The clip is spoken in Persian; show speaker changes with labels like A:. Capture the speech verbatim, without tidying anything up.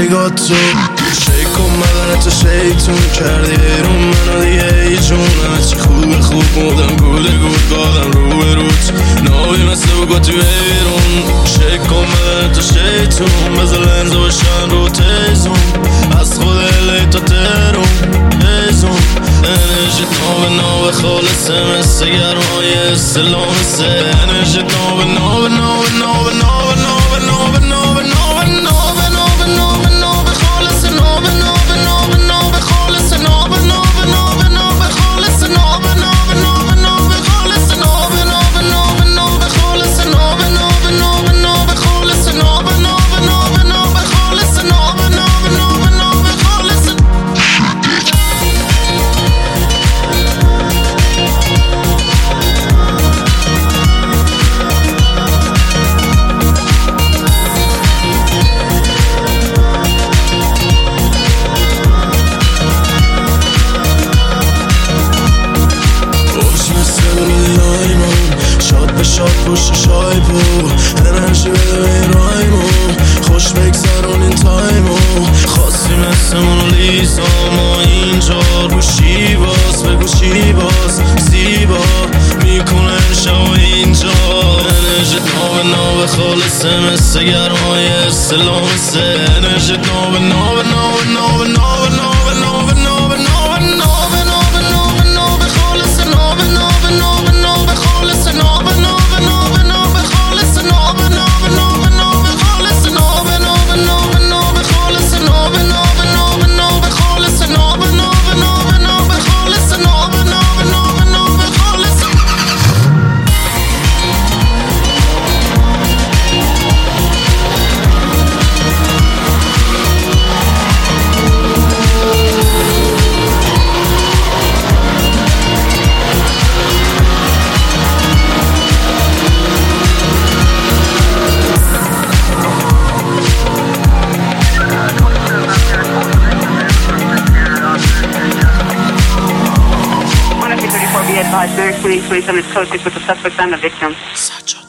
A: نگاه تو شیک کن بدنتو شیطون کردی بیرون منو دیگه ای جون همه چی خوبه خوب بودم گوله گود گادم رو به روت نابی مثل بگو تو بیرون شیک کن بدنتو شیطون بذار لنزو بشن رو تیزون از خود الی تا ترون تیزون انرژی ناب ناب خالصه مثل گرمای اسلام مثل انرژی ناب ناب ناب ناب ناب ناب ناب ناب ناب ناب ناب ناب ناب خالص ناب ناب ناب ناب خالص ناب ناب ناب ناب خالص ناب ناب ناب ناب خالص ناب ناب ناب ناب خالص ناب ناب ناب ناب خالص ناب ناب ناب ناب خالص ناب ناب ناب ناب خالص شاد پشت شایبو انرژی بده به این رایمو خوش بگذرون این تایمو خواستی مثل مونالیزا ما اینجا رو شیباز بگو شیباز زیبا میکنه شب اینجا انرژی ناب ناب خالصه مثل گرمای اسلام مثل انرژی ناب ناب ناب ناب ناب ناب ناب ناب ناب ناب ناب ناب ناب خالص ناب ناب ناب ناب خالص ناب ناب
B: Very twenty twenty-seven is code six with the suspect and the victim.